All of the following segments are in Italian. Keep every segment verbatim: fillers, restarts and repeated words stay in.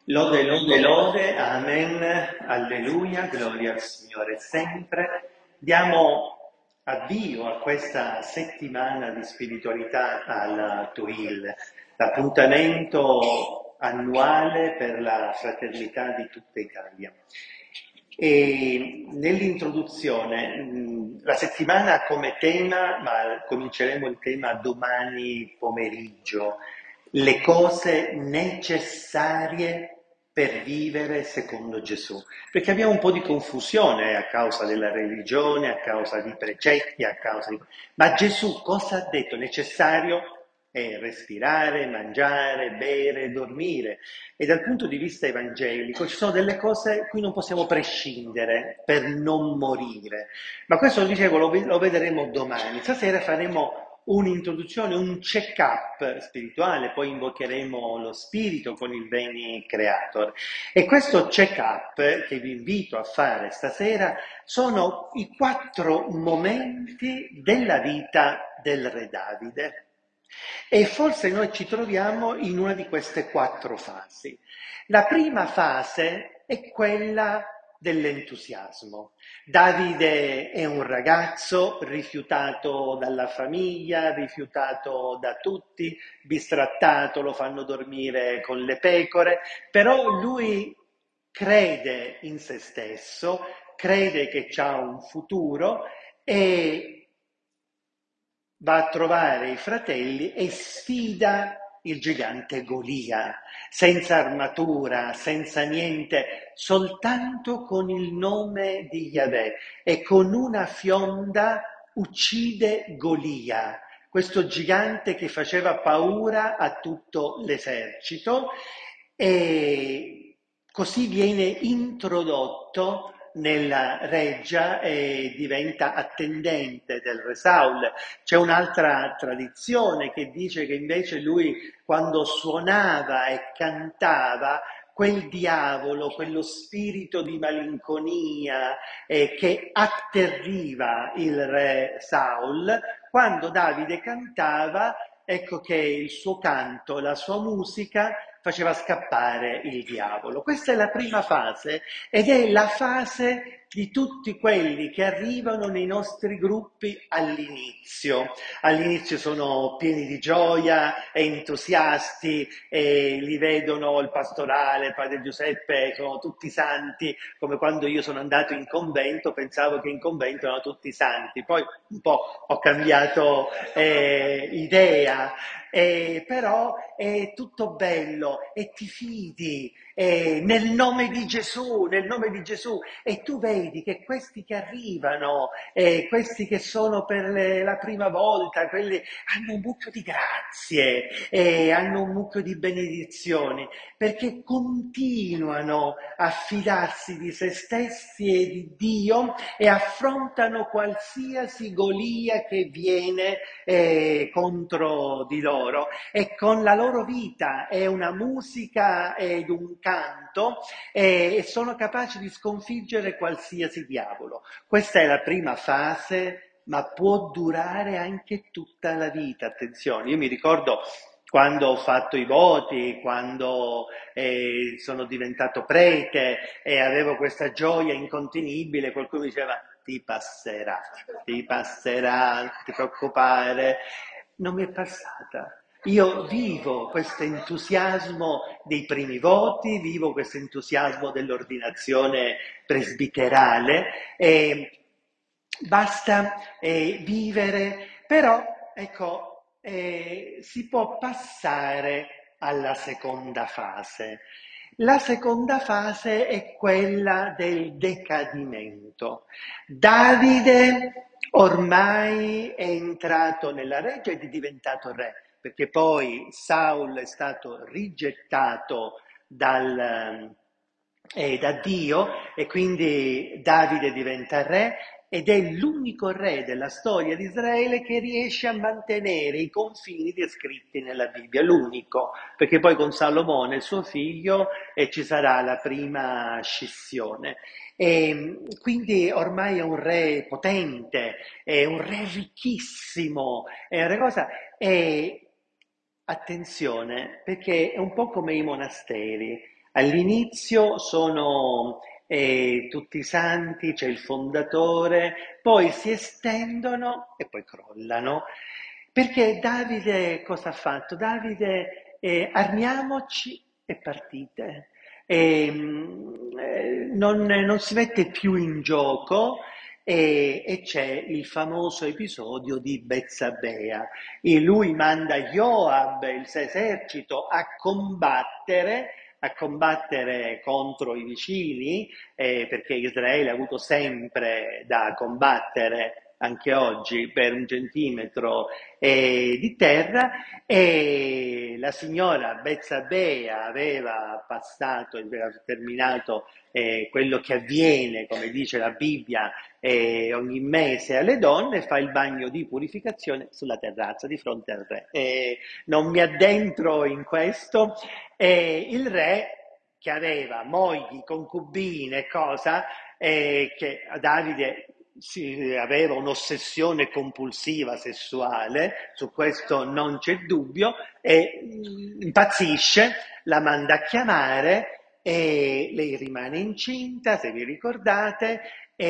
Lode, lode, lode, amen, alleluia, gloria al Signore sempre. Diamo avvio a questa settimana di spiritualità alla TUIL, l'appuntamento annuale per la fraternità di tutta Italia. E nell'introduzione, mh, la settimana ha come tema, ma cominceremo il tema domani pomeriggio, le cose necessarie per vivere secondo Gesù. Perché abbiamo un po' di confusione a causa della religione, a causa di precetti, a causa di... Ma Gesù cosa ha detto? Necessario è respirare, mangiare, bere, dormire. E dal punto di vista evangelico ci sono delle cose cui non possiamo prescindere per non morire. Ma questo, dicevo, lo, lo vedremo domani. Stasera faremo un'introduzione, un check-up spirituale, poi invocheremo lo spirito con il Beni Creator. E questo check-up che vi invito a fare stasera sono i quattro momenti della vita del Re Davide. E forse noi ci troviamo in una di queste quattro fasi. La prima fase è quella dell'entusiasmo. Davide è un ragazzo rifiutato dalla famiglia, rifiutato da tutti, bistrattato, lo fanno dormire con le pecore, però lui crede in se stesso, crede che c'ha un futuro e va a trovare i fratelli e sfida il gigante Golia, senza armatura, senza niente, soltanto con il nome di Yahweh, e con una fionda uccide Golia, questo gigante che faceva paura a tutto l'esercito, e così viene introdotto nella reggia e diventa attendente del re Saul. C'è un'altra tradizione che dice che invece lui, quando suonava e cantava, quel diavolo, quello spirito di malinconia eh, che atterriva il re Saul, quando Davide cantava, ecco che il suo canto, la sua musica faceva scappare il diavolo. Questa è la prima fase ed è la fase di tutti quelli che arrivano nei nostri gruppi all'inizio. All'inizio sono pieni di gioia e entusiasti e li vedono il pastorale, padre Giuseppe, sono tutti santi, come quando io sono andato in convento, pensavo che in convento erano tutti santi, poi un po' ho cambiato eh, idea, eh, però è tutto bello e ti fidi eh, nel nome di Gesù, nel nome di Gesù, e tu vedi che questi che arrivano, eh, questi che sono per le, la prima volta, quelli hanno un mucchio di grazie, eh, hanno un mucchio di benedizioni, perché continuano a fidarsi di se stessi e di Dio e affrontano qualsiasi Golia che viene eh, contro di loro, e con la loro vita è una musica ed un canto eh, e sono capaci di sconfiggere qualsiasi diavolo. Questa è la prima fase, ma può durare anche tutta la vita. Attenzione, io mi ricordo quando ho fatto i voti, quando eh, sono diventato prete e avevo questa gioia incontenibile, qualcuno diceva ti passerà, ti passerà, non ti preoccupare. Non mi è passata. Io vivo questo entusiasmo dei primi voti, vivo questo entusiasmo dell'ordinazione presbiterale, e basta eh, vivere, però ecco, eh, si può passare alla seconda fase. La seconda fase è quella del decadimento. Davide ormai è entrato nella reggia ed è diventato re, perché poi Saul è stato rigettato dal, eh, da Dio, e quindi Davide diventa re ed è l'unico re della storia di Israele che riesce a mantenere i confini descritti nella Bibbia, l'unico, perché poi con Salomone, il suo figlio, eh, ci sarà la prima scissione. E quindi ormai è un re potente, è un re ricchissimo, è una cosa... E attenzione, perché è un po' come i monasteri. All'inizio sono eh, tutti i santi, c'è il fondatore, poi si estendono e poi crollano. Perché Davide cosa ha fatto? Davide, eh, armiamoci e partite. E, mm, eh, non, non si mette più in gioco e, e c'è il famoso episodio di Bezzabea. E lui manda Joab, il suo esercito, a combattere, a combattere contro i vicini, eh, perché Israele ha avuto sempre da combattere anche oggi per un centimetro eh, di terra, e la signora Bezzabea aveva passato, aveva terminato eh, quello che avviene, come dice la Bibbia, eh, ogni mese alle donne, fa il bagno di purificazione sulla terrazza di fronte al re. Eh, non mi addentro in questo. Eh, il re, che aveva mogli, concubine, cosa, eh, che a Davide si aveva un'ossessione compulsiva sessuale, su questo non c'è dubbio, e mh, impazzisce, la manda a chiamare e lei rimane incinta, se vi ricordate,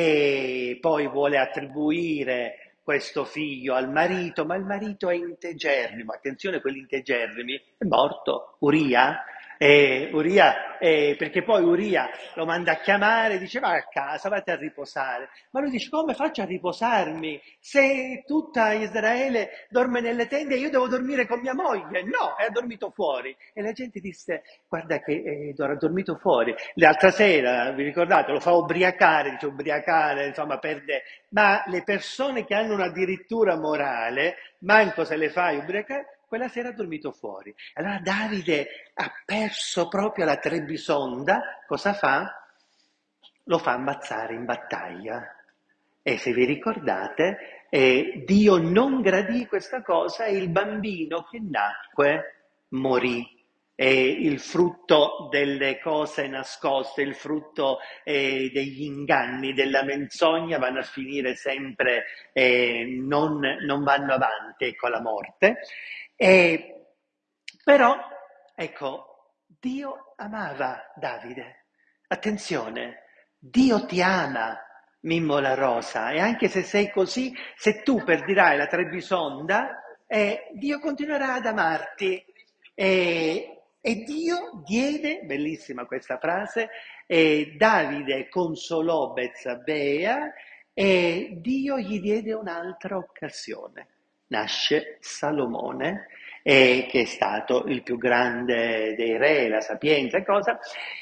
e poi vuole attribuire questo figlio al marito, ma il marito è integerrimo, attenzione, quelli integerrimi, è morto, Uria. E Uria, eh, perché poi Uria lo manda a chiamare, dice va a casa, vatti a riposare. Ma lui dice come faccio a riposarmi se tutta Israele dorme nelle tende e io devo dormire con mia moglie? No, è dormito fuori. E la gente disse guarda che eh, ha dormito fuori. L'altra sera, vi ricordate, lo fa ubriacare, dice ubriacare, insomma perde. Ma le persone che hanno un'addirittura morale, manco se le fai ubriacare, quella sera ha dormito fuori. Allora Davide ha perso proprio la Trebisonda, cosa fa? Lo fa ammazzare in battaglia. E se vi ricordate, eh, Dio non gradì questa cosa e il bambino che nacque morì. E il frutto delle cose nascoste, il frutto eh, degli inganni, della menzogna vanno a finire sempre, eh, non, non vanno avanti, ecco la morte. E, però, ecco, Dio amava Davide. Attenzione, Dio ti ama, Mimmo La Rosa, e anche se sei così, se tu perderai la Trebisonda, eh, Dio continuerà ad amarti. E, e Dio diede, bellissima questa frase, e Davide consolò Bezzabea e Dio gli diede un'altra occasione. Nasce Salomone, eh, che è stato il più grande dei re, la sapienza e cosa.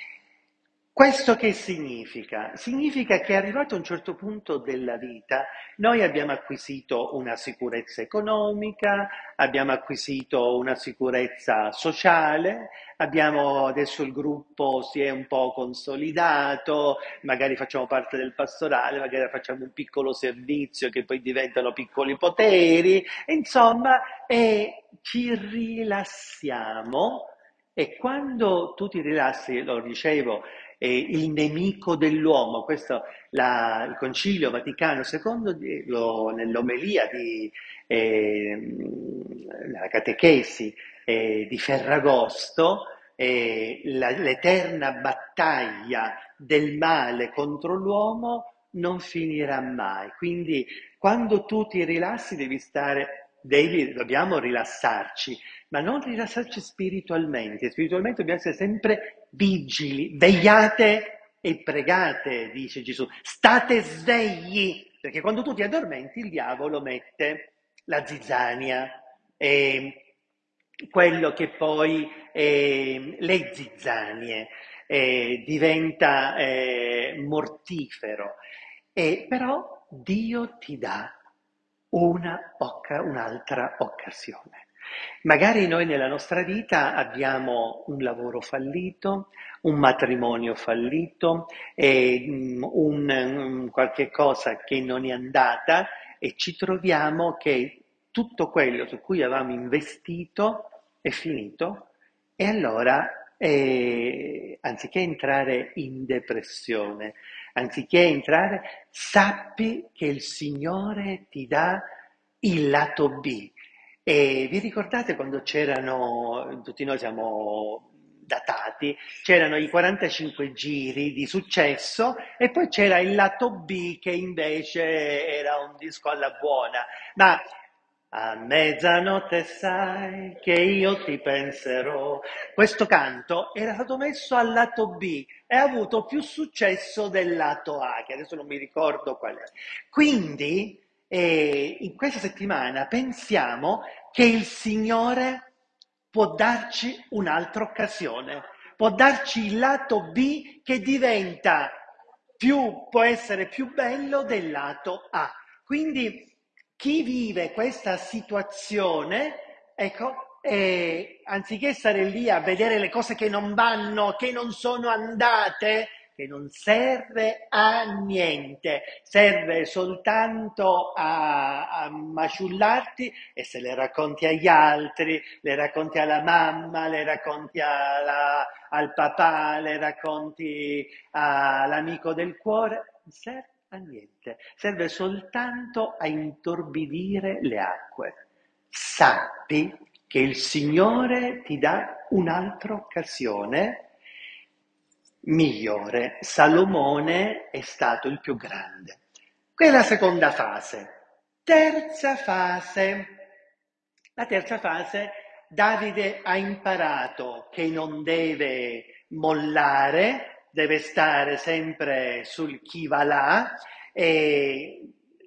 Questo che significa? Significa che arrivato a un certo punto della vita noi abbiamo acquisito una sicurezza economica, abbiamo acquisito una sicurezza sociale, abbiamo adesso il gruppo si è un po' consolidato, magari facciamo parte del pastorale, magari facciamo un piccolo servizio che poi diventano piccoli poteri, insomma, e ci rilassiamo. E quando tu ti rilassi, lo dicevo, eh, il nemico dell'uomo, questo la- il Concilio Vaticano secondo, di- lo- nell'omelia di, eh, nella catechesi eh, di Ferragosto, eh, la- l'eterna battaglia del male contro l'uomo non finirà mai. Quindi quando tu ti rilassi devi stare, devi, dobbiamo rilassarci, ma non rilassarci spiritualmente. Spiritualmente dobbiamo essere sempre vigili, vegliate e pregate, dice Gesù. State svegli, perché quando tu ti addormenti il diavolo mette la zizzania, e quello che poi eh, le zizzanie eh, diventa eh, mortifero. E però Dio ti dà una occa- un'altra occasione. Magari noi nella nostra vita abbiamo un lavoro fallito, un matrimonio fallito, e, mm, un, un qualche cosa che non è andata e ci troviamo che tutto quello su cui avevamo investito è finito e allora eh, anziché entrare in depressione, anziché entrare, sappi che il Signore ti dà il lato B. E vi ricordate quando c'erano, tutti noi siamo datati, c'erano i quarantacinque giri di successo e poi c'era il lato B che invece era un disco alla buona. Ma a mezzanotte sai che io ti penserò. Questo canto era stato messo al lato B e ha avuto più successo del lato A, che adesso non mi ricordo qual è. Quindi, eh, in questa settimana pensiamo che il Signore può darci un'altra occasione, può darci il lato B che diventa più, può essere più bello del lato A. Quindi chi vive questa situazione, ecco, eh, anziché stare lì a vedere le cose che non vanno, che non sono andate, che non serve a niente, serve soltanto a, a maciullarti e se le racconti agli altri, le racconti alla mamma, le racconti alla, al papà, le racconti all'amico del cuore, non serve a niente, serve soltanto a intorbidire le acque. Sappi che il Signore ti dà un'altra occasione migliore. Salomone è stato il più grande. Quella è la seconda fase. Terza fase. La terza fase, Davide ha imparato che non deve mollare, deve stare sempre sul chi va là, e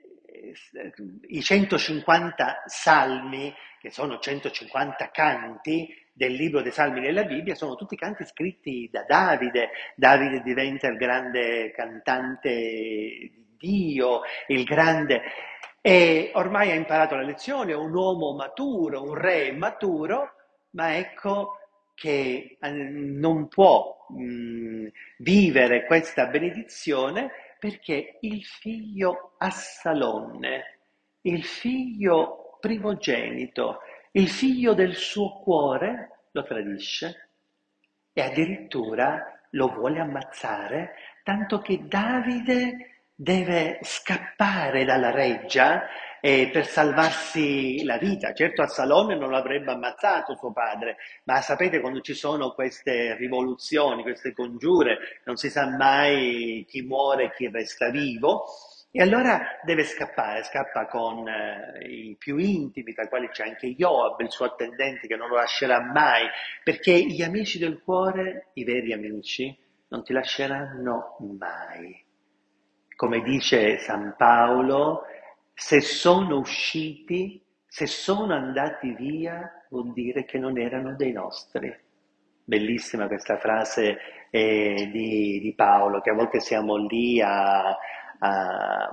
i centocinquanta salmi, che sono centocinquanta canti del libro dei salmi della Bibbia, sono tutti canti scritti da Davide. Davide diventa il grande cantante di Dio, il grande... E ormai ha imparato la lezione, è un uomo maturo, un re maturo, ma ecco che non può mh, vivere questa benedizione perché il figlio Assalonne, il figlio primogenito, il figlio del suo cuore lo tradisce e addirittura lo vuole ammazzare, tanto che Davide deve scappare dalla reggia eh, per salvarsi la vita. Certo Assalonne non l'avrebbe ammazzato suo padre, ma sapete quando ci sono queste rivoluzioni, queste congiure, non si sa mai chi muore e chi resta vivo. E allora deve scappare, scappa con eh, i più intimi, tra i quali c'è anche Joab, il suo attendente che non lo lascerà mai, perché gli amici del cuore, i veri amici, non ti lasceranno mai. Come dice San Paolo, se sono usciti, se sono andati via, vuol dire che non erano dei nostri. Bellissima questa frase eh, di, di Paolo, che a volte siamo lì a... a...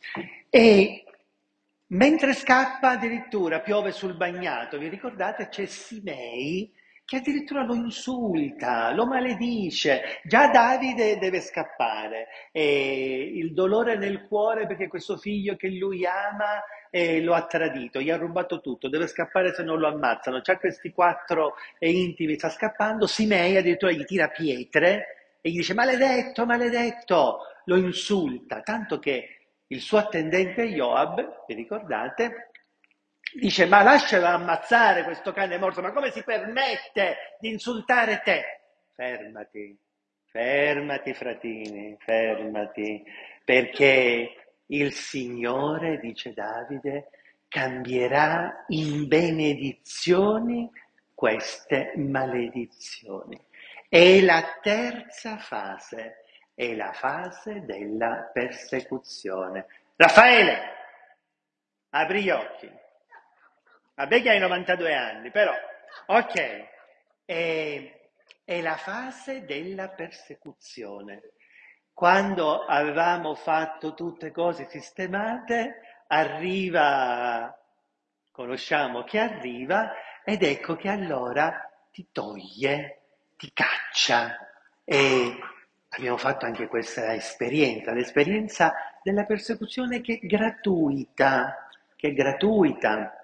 E mentre scappa addirittura piove sul bagnato, vi ricordate? C'è Simei che addirittura lo insulta, lo maledice. Già Davide deve scappare, e il dolore nel cuore perché questo figlio che lui ama eh, lo ha tradito, gli ha rubato tutto, deve scappare se non lo ammazzano. C'ha questi quattro eh, intimi, sta scappando. Simei addirittura gli tira pietre e gli dice maledetto, maledetto, lo insulta, tanto che il suo attendente Joab, vi ricordate, dice ma lascialo ammazzare questo cane morto, ma come si permette di insultare te? Fermati, fermati fratini, fermati, perché il Signore, dice Davide, cambierà in benedizioni queste maledizioni. E la terza fase è la fase della persecuzione. Raffaele, apri gli occhi. Vabbè che hai novantadue anni, però, ok, è, è la fase della persecuzione. Quando avevamo fatto tutte cose sistemate, arriva, conosciamo che arriva, ed ecco che allora ti toglie, ti caccia. E abbiamo fatto anche questa esperienza, l'esperienza della persecuzione che è gratuita, che è gratuita.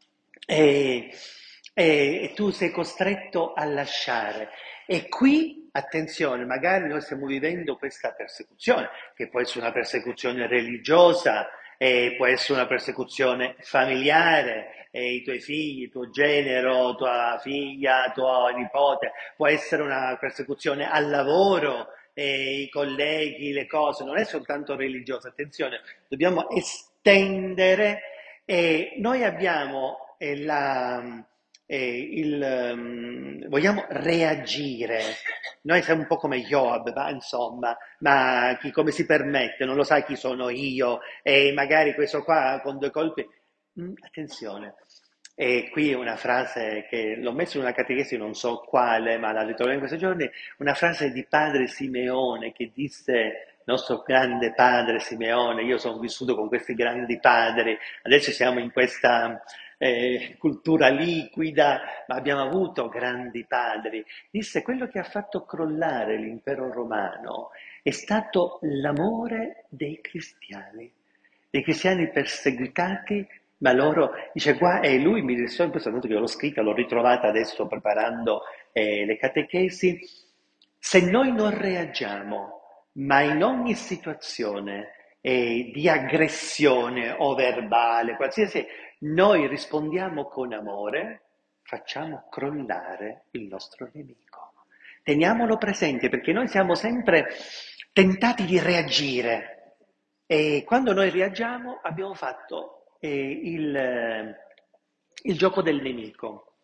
E, e, e tu sei costretto a lasciare. E qui, attenzione, magari noi stiamo vivendo questa persecuzione, che può essere una persecuzione religiosa, e può essere una persecuzione familiare, e i tuoi figli, il tuo genero, tua figlia, tuo nipote, può essere una persecuzione al lavoro, e i colleghi, le cose, non è soltanto religiosa, attenzione, dobbiamo estendere e noi abbiamo eh, la, eh, il, ehm, vogliamo reagire. Noi siamo un po' come Job, ma insomma, ma chi come si permette? Non lo sai chi sono io? E magari questo qua con due colpi. Mm, attenzione. E qui una frase che l'ho messa in una catechesi, non so quale, ma la ritrovo in questi giorni, una frase di padre Simeone che disse, nostro grande padre Simeone, io sono vissuto con questi grandi padri, adesso siamo in questa eh, cultura liquida, ma abbiamo avuto grandi padri. Disse, quello che ha fatto crollare l'impero romano è stato l'amore dei cristiani, dei cristiani perseguitati, ma loro, dice qua, e lui mi risolve questo tanto che l'ho scritta, l'ho ritrovata adesso preparando eh, le catechesi, se noi non reagiamo, ma in ogni situazione eh, di aggressione o verbale, qualsiasi, noi rispondiamo con amore, facciamo crollare il nostro nemico. Teniamolo presente perché noi siamo sempre tentati di reagire e quando noi reagiamo abbiamo fatto eh, il, eh, il gioco del nemico.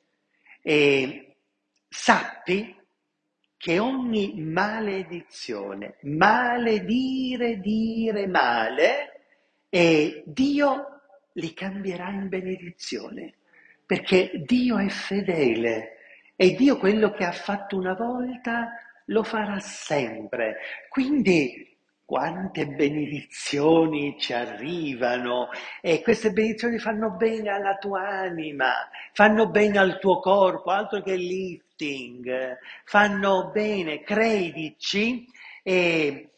E sappi che ogni maledizione, maledire, dire male, e Dio li cambierà in benedizione, perché Dio è fedele e Dio quello che ha fatto una volta lo farà sempre. Quindi quante benedizioni ci arrivano e queste benedizioni fanno bene alla tua anima, fanno bene al tuo corpo, altro che lifting, fanno bene, credici e,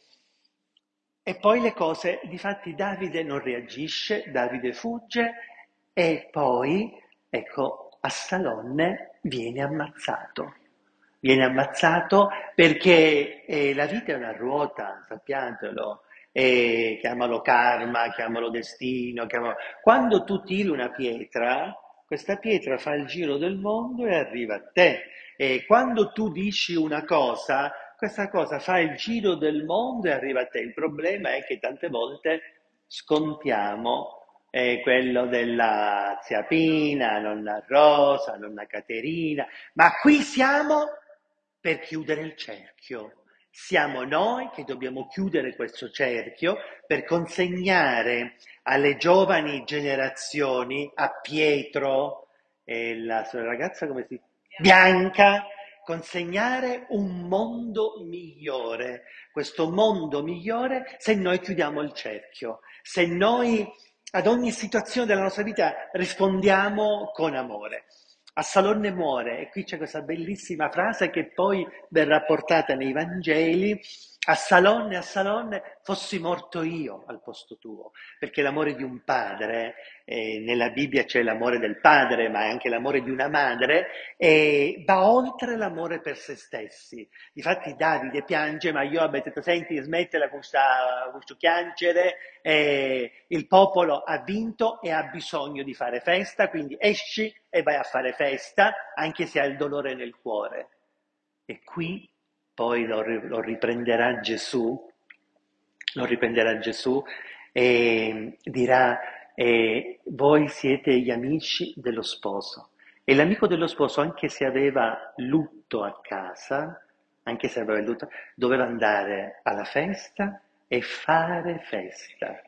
e poi le cose, difatti Davide non reagisce, Davide fugge e poi, ecco, Assalonne viene ammazzato. Viene ammazzato perché eh, la vita è una ruota, sappiatelo, e chiamalo karma, chiamalo destino, chiamalo... Quando tu tiri una pietra, questa pietra fa il giro del mondo e arriva a te. E quando tu dici una cosa, questa cosa fa il giro del mondo e arriva a te. Il problema è che tante volte scontiamo eh, quello della zia Pina, nonna Rosa, nonna Caterina, ma qui siamo per chiudere il cerchio. Siamo noi che dobbiamo chiudere questo cerchio per consegnare alle giovani generazioni, a Pietro e la sua ragazza come si Bianca, consegnare un mondo migliore. Questo mondo migliore se noi chiudiamo il cerchio, se noi ad ogni situazione della nostra vita rispondiamo con amore. Assalonne muore, e qui c'è questa bellissima frase che poi verrà portata nei Vangeli, Assalonne, Assalonne, fossi morto io al posto tuo, perché l'amore di un padre, eh, nella Bibbia c'è l'amore del padre, ma è anche l'amore di una madre, e va oltre l'amore per se stessi. Difatti Davide piange, ma io ho detto, senti, smettila con questa- questo piangere, eh, il popolo ha vinto e ha bisogno di fare festa, quindi esci e vai a fare festa, anche se hai il dolore nel cuore. E qui poi lo, lo riprenderà Gesù, lo riprenderà Gesù e dirà, eh, voi siete gli amici dello sposo. E l'amico dello sposo, anche se aveva lutto a casa, anche se aveva lutto, doveva andare alla festa e fare festa.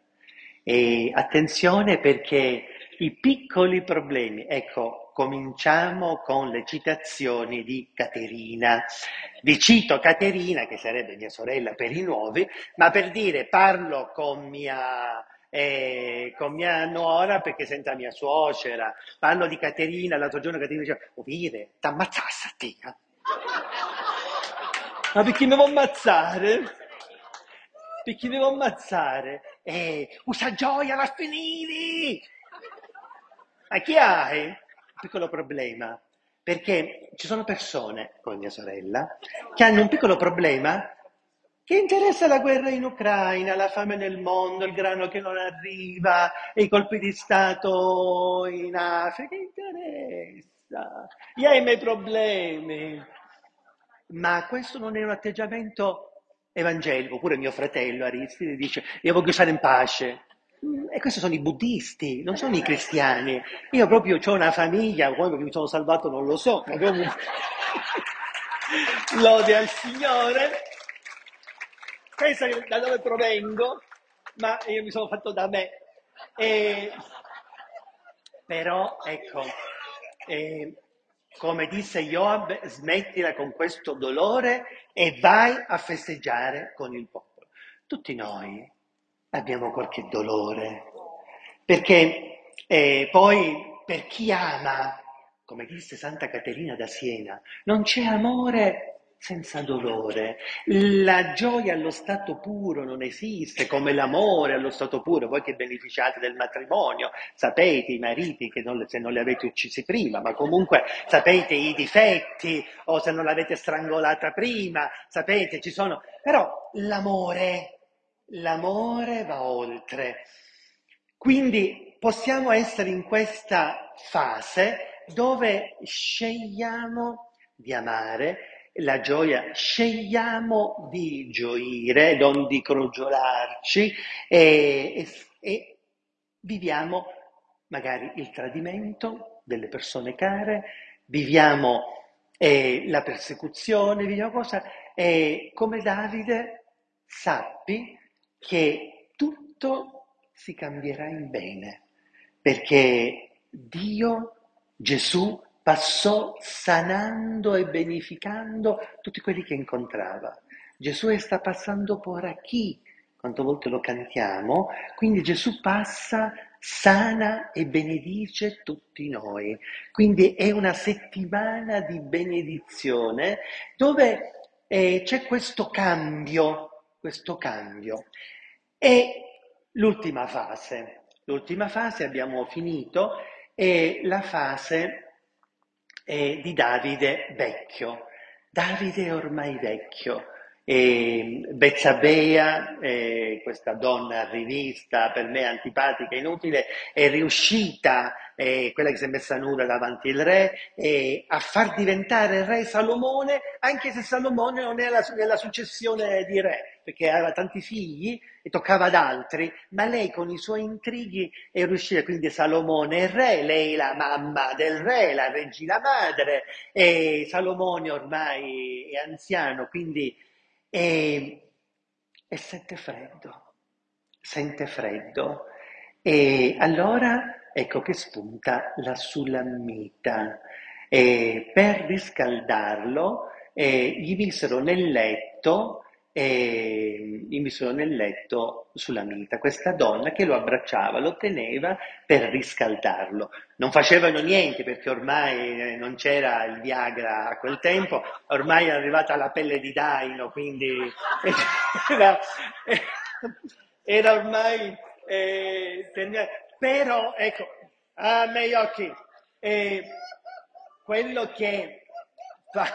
E attenzione perché i piccoli problemi, ecco, cominciamo con le citazioni di Caterina. Vi cito Caterina, che sarebbe mia sorella per i nuovi, ma per dire parlo con mia, eh, con mia nuora perché senta mia suocera, parlo di Caterina, l'altro giorno Caterina diceva, oh vire, t'ammazzassi a te, eh? Ma perché mi devo ammazzare? Perché mi devo ammazzare? Eh, usa gioia, la finiti! Ma chi hai? Un piccolo problema, perché ci sono persone, come mia sorella, che hanno un piccolo problema Che interessa la guerra in Ucraina, la fame nel mondo, il grano che non arriva, i colpi di Stato in Africa? Che interessa? Io ho i miei problemi. Ma questo non è un atteggiamento evangelico. Pure mio fratello Aristide dice: Io voglio stare in pace. Mm, E questi sono i buddisti, non sono i cristiani. Io proprio ho una famiglia, come mi sono salvato non lo so, ma comunque lode al Signore. Pensa che da dove provengo, ma io mi sono fatto da me. E però, ecco, eh, come disse Joab, smettila con questo dolore e vai a festeggiare con il popolo. Tutti noi abbiamo qualche dolore, perché eh, poi per chi ama, come disse Santa Caterina da Siena, non c'è amore senza dolore. La gioia allo stato puro non esiste, come l'amore allo stato puro. Voi che beneficiate del matrimonio, sapete i mariti che non, se non li avete uccisi prima, ma comunque sapete i difetti, o se non l'avete strangolata prima, sapete, ci sono. Però l'amore, l'amore va oltre. Quindi possiamo essere in questa fase dove scegliamo di amare la gioia, scegliamo di gioire, non di crogiolarci e, e- e viviamo magari il tradimento delle persone care, viviamo eh, la persecuzione, viviamo cosa, e come Davide sappi che tutto si cambierà in bene, perché Dio, Gesù, passò sanando e beneficando tutti quelli che incontrava. Gesù sta passando por aquí, quante volte lo cantiamo, quindi Gesù passa, sana e benedice tutti noi. Quindi è una settimana di benedizione dove eh, c'è questo cambio, questo cambio. E l'ultima fase, l'ultima fase abbiamo finito, è la fase eh, di Davide vecchio. Davide è ormai vecchio. E Bezzabea, eh, questa donna rivista, per me antipatica, inutile, è riuscita, eh, quella che si è messa nuda davanti al re, eh, a far diventare re Salomone, anche se Salomone non era nella successione di re, perché aveva tanti figli e toccava ad altri, ma lei con i suoi intrighi è riuscita, quindi Salomone è re, lei la mamma del re, la regina madre, e Salomone ormai è anziano, quindi e, e sente freddo, sente freddo. E allora ecco che spunta la sulamita. E per riscaldarlo eh, gli misero nel letto, eh, gli misero nel letto sulamita, questa donna che lo abbracciava, lo teneva per riscaldarlo. Non facevano niente perché ormai eh, non c'era il Viagra a quel tempo, ormai è arrivata la pelle di daino, quindi era, era ormai... eh, tenia- però, ecco, a me gli occhi, eh, quello che fa...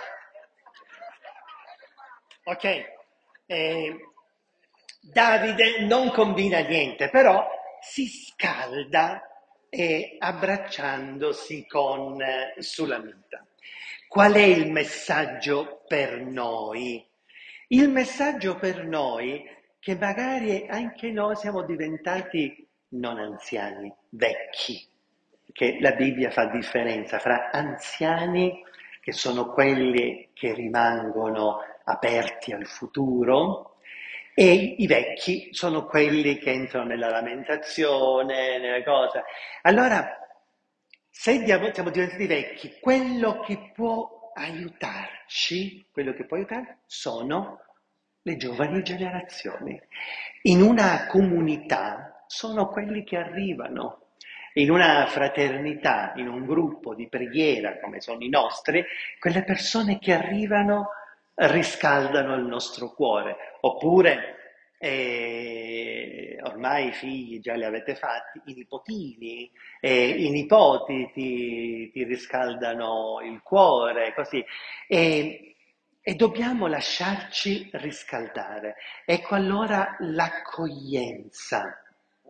Ok, eh, Davide non combina niente, però si scalda eh, abbracciandosi con eh, Sulamita. Qual è il messaggio per noi? Il messaggio per noi che magari anche noi siamo diventati non anziani, vecchi, che la Bibbia fa differenza fra anziani, che sono quelli che rimangono aperti al futuro, e i vecchi sono quelli che entrano nella lamentazione, nelle cose. Allora, se diamo- siamo diventati vecchi, quello che può aiutarci, quello che può aiutare sono le giovani generazioni. In una comunità sono quelli che arrivano. In una fraternità, in un gruppo di preghiera come sono i nostri, quelle persone che arrivano riscaldano il nostro cuore. Oppure, eh, ormai i figli già li avete fatti, i nipotini, eh, i nipoti ti, ti riscaldano il cuore, così. E e dobbiamo lasciarci riscaldare. Ecco allora l'accoglienza,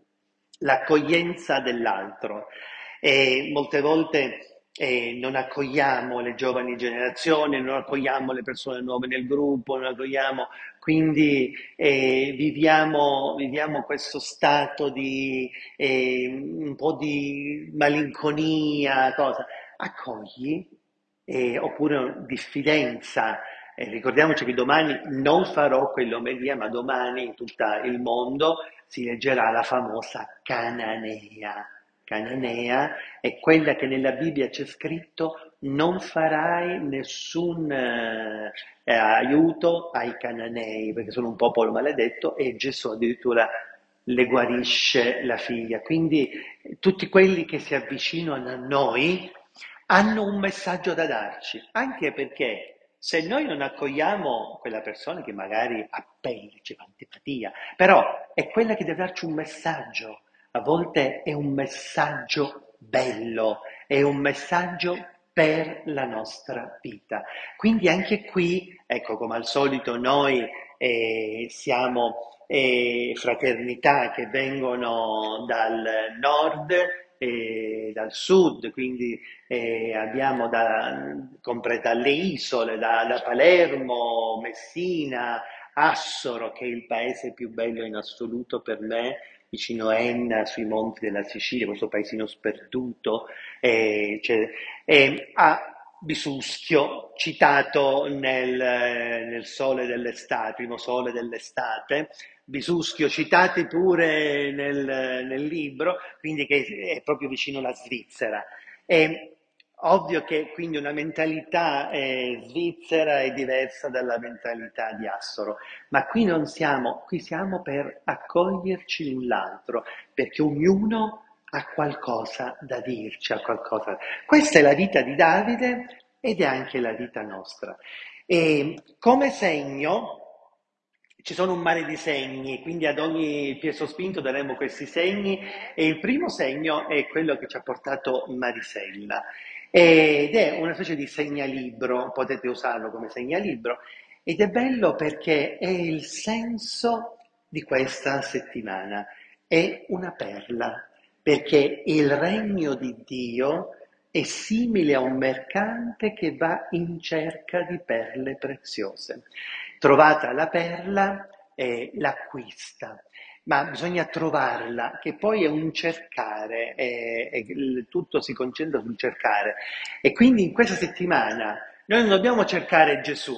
l'accoglienza dell'altro. E molte volte eh, non accogliamo le giovani generazioni, non accogliamo le persone nuove nel gruppo, non accogliamo, quindi eh, viviamo, viviamo questo stato di eh, un po' di malinconia, cosa. Accogli, eh, oppure diffidenza. Eh, ricordiamoci che domani non farò quell'omelia, ma domani in tutto il mondo si leggerà la famosa Cananea. Cananea è quella che nella Bibbia c'è scritto: non farai nessun eh, eh, aiuto ai cananei, perché sono un popolo maledetto, e Gesù addirittura le guarisce la figlia. Quindi eh, tutti quelli che si avvicinano a noi hanno un messaggio da darci, anche perché se noi non accogliamo quella persona che magari a pelle ci fa antipatia, però è quella che deve darci un messaggio. A volte è un messaggio bello, è un messaggio per la nostra vita. Quindi anche qui, ecco, come al solito noi eh, siamo eh, fraternità che vengono dal nord e dal sud, quindi eh, abbiamo da, compresa le isole, da, da Palermo, Messina, Assoro, che è il paese più bello in assoluto per me, vicino a Enna, sui monti della Sicilia, questo paesino sperduto, eh, cioè, eh, a Bisuschio, citato nel, nel Sole dell'estate, primo Sole dell'estate, Bisuschio citati pure nel, nel libro, quindi che è proprio vicino alla Svizzera. È ovvio che quindi una mentalità eh, svizzera è diversa dalla mentalità di Assoro, ma qui non siamo, qui siamo per accoglierci l'un l'altro, perché ognuno ha qualcosa da dirci, ha qualcosa. Questa è la vita di Davide ed è anche la vita nostra. E come segno ci sono un mare di segni, quindi ad ogni piè sospinto daremo questi segni, e il primo segno è quello che ci ha portato Marisella, ed è una specie di segnalibro, potete usarlo come segnalibro, ed è bello perché è il senso di questa settimana, è una perla, perché il regno di Dio è simile a un mercante che va in cerca di perle preziose. Trovata la perla, eh, l'acquista, ma bisogna trovarla, che poi è un cercare, eh, e il tutto si concentra sul cercare. E quindi in questa settimana noi non dobbiamo cercare Gesù,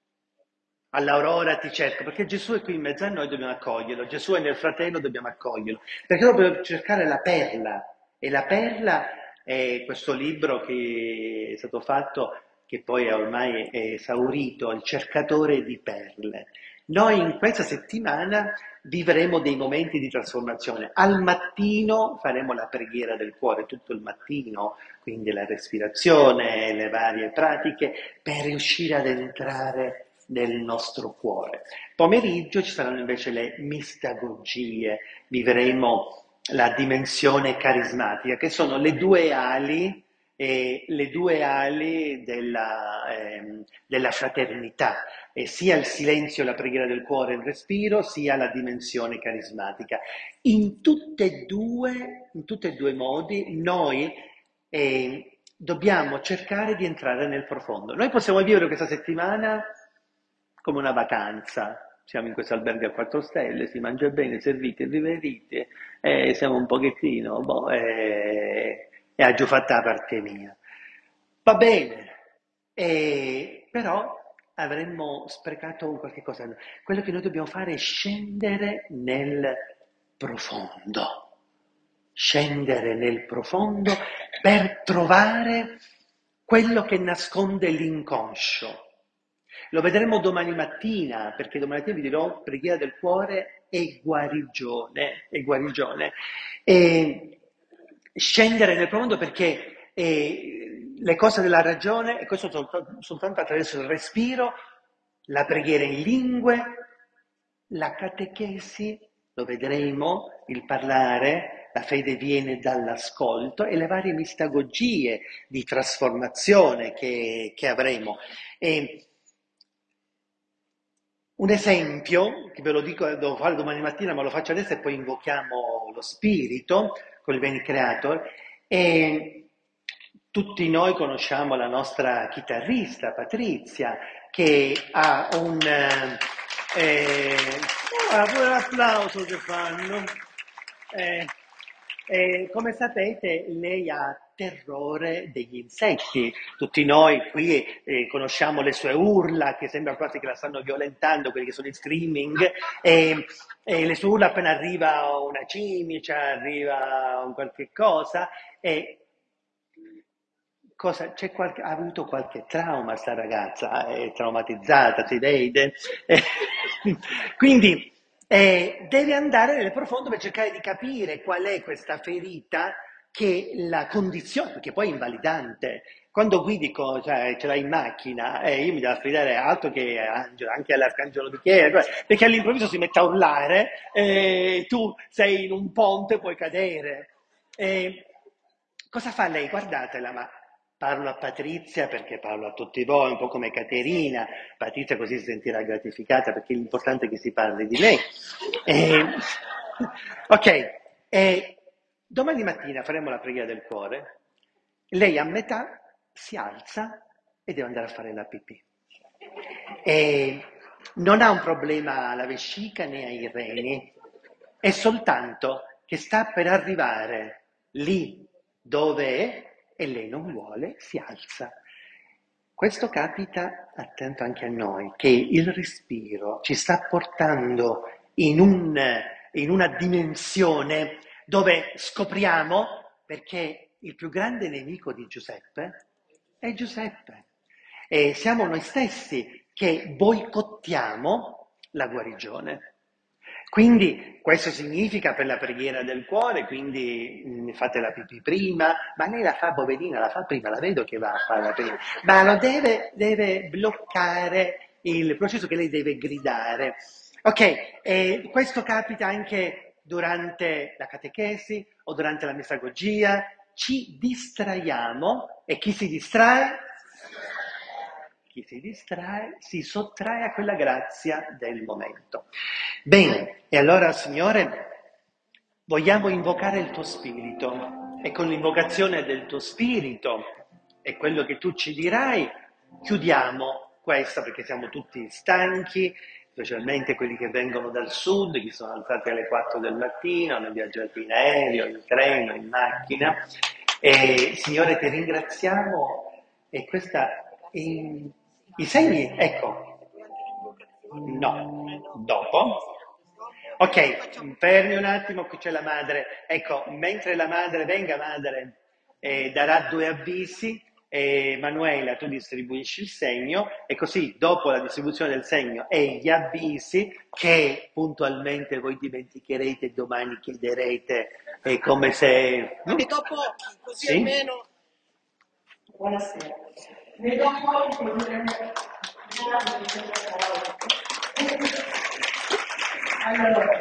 all'aurora ti cerco, perché Gesù è qui in mezzo a noi, dobbiamo accoglierlo. Gesù è nel fratello, dobbiamo accoglierlo. Perché dobbiamo cercare la perla. E la perla è questo libro che è stato fatto, che poi è ormai è esaurito, Il cercatore di perle. Noi in questa settimana vivremo dei momenti di trasformazione. Al mattino faremo la preghiera del cuore tutto il mattino, quindi la respirazione, le varie pratiche, per riuscire ad entrare nel nostro cuore. Pomeriggio ci saranno invece le mistagogie, vivremo la dimensione carismatica, che sono le due ali, eh, le due ali della, ehm, della fraternità, eh, sia il silenzio, la preghiera del cuore, il respiro, sia la dimensione carismatica. In tutte e due, in tutti e due i modi noi eh, dobbiamo cercare di entrare nel profondo. Noi possiamo vivere questa settimana come una vacanza. Siamo in questo albergo a quattro stelle, si mangia bene, serviti e riveriti, e siamo un pochettino, boh, e, e aggiù fatta la parte mia. Va bene, e, però avremmo sprecato qualche cosa. Quello che noi dobbiamo fare è scendere nel profondo, scendere nel profondo per trovare quello che nasconde l'inconscio. Lo vedremo domani mattina, perché domani mattina vi dirò preghiera del cuore e guarigione, e guarigione. E scendere nel profondo perché eh, le cose della ragione, e questo soltanto, soltanto attraverso il respiro, la preghiera in lingue, la catechesi, lo vedremo, il parlare, la fede viene dall'ascolto, e le varie mistagogie di trasformazione che, che avremo. E un esempio, che ve lo dico, devo fare domani mattina, ma lo faccio adesso e poi invochiamo lo spirito con il Bene Creator. E tutti noi conosciamo la nostra chitarrista Patrizia, che ha un... Eh, oh, pure l'applauso che fanno. Eh, eh, come sapete, lei ha terrore degli insetti. Tutti noi qui eh, conosciamo le sue urla, che sembra quasi che la stanno violentando, quelli che sono i screaming, e, e le sue urla appena arriva una cimice, arriva un qualche cosa, e cosa, c'è qualche, ha avuto qualche trauma sta ragazza, è traumatizzata, si vede. Eh, quindi eh, deve andare nel profondo per cercare di capire qual è questa ferita che la condizione, perché poi è invalidante. Quando guidi, co- cioè, ce l'hai in macchina, eh, io mi devo affidare altro che Angelo, anche all'Arcangelo Michele, perché all'improvviso si mette a urlare, e tu sei in un ponte, puoi cadere. E cosa fa lei? Guardatela, ma parlo a Patrizia perché parlo a tutti voi, un po' come Caterina. Patrizia così si sentirà gratificata perché l'importante è che si parli di lei. E, ok, e domani mattina faremo la preghiera del cuore. Lei a metà si alza e deve andare a fare la pipì. E non ha un problema alla vescica né ai reni, è soltanto che sta per arrivare lì dove è e lei non vuole, si alza. Questo capita, attento anche a noi, che il respiro ci sta portando in, un, in una dimensione dove scopriamo, perché il più grande nemico di Giuseppe è Giuseppe. E siamo noi stessi che boicottiamo la guarigione. Quindi questo significa per la preghiera del cuore, quindi mh, fate la pipì prima, ma lei la fa, poverina, la fa prima, la vedo che va a fare la prima, ma lo deve, deve bloccare il processo che lei deve gridare. Ok, e questo capita anche durante la catechesi o durante la messagogia, ci distraiamo e chi si distrae? Chi si distrae si sottrae a quella grazia del momento. Bene, e allora Signore, vogliamo invocare il tuo spirito e con l'invocazione del tuo spirito e quello che tu ci dirai, chiudiamo questa perché siamo tutti stanchi, specialmente quelli che vengono dal sud, che sono alzati alle quattro del mattino, hanno viaggiato in aereo, in treno, in macchina. E Signore ti ringraziamo e questa... I, i segni, ecco, no, dopo. Ok, fermi un attimo, qui c'è la madre. Ecco, mentre la madre, venga madre, eh, darà due avvisi, e Manuela tu distribuisci il segno e così dopo la distribuzione del segno e gli avvisi che puntualmente voi dimenticherete e domani chiederete, è come se... E dopo, così Sì? almeno... Buonasera. Ne do poi potremmo... Allora,